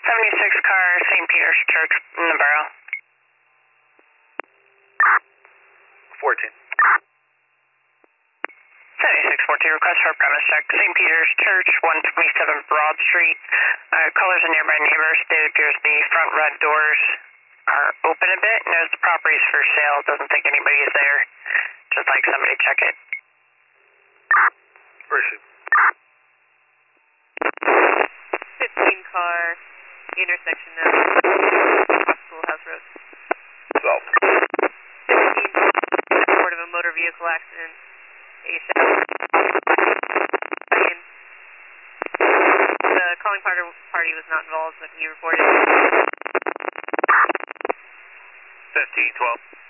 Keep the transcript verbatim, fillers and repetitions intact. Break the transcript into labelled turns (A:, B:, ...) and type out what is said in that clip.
A: seventy-six car, Saint Peter's Church in the Barrow.
B: fourteen.
A: seventy-six fourteen, request for a premise check. Saint Peter's Church, one twenty-seven Broad Street. Uh, callers and nearby neighbors. It appears the front red doors are open a bit. Knows the property's for sale. Doesn't think anybody is there. Just like somebody to check it.
B: Appreciate it.
C: fifteen car, intersection of Schoolhouse Road.
B: twelve.
C: fifteen, report of a motor vehicle accident. ASAP. And the calling party, party was not involved, but he reported.
B: fifteen, twelve.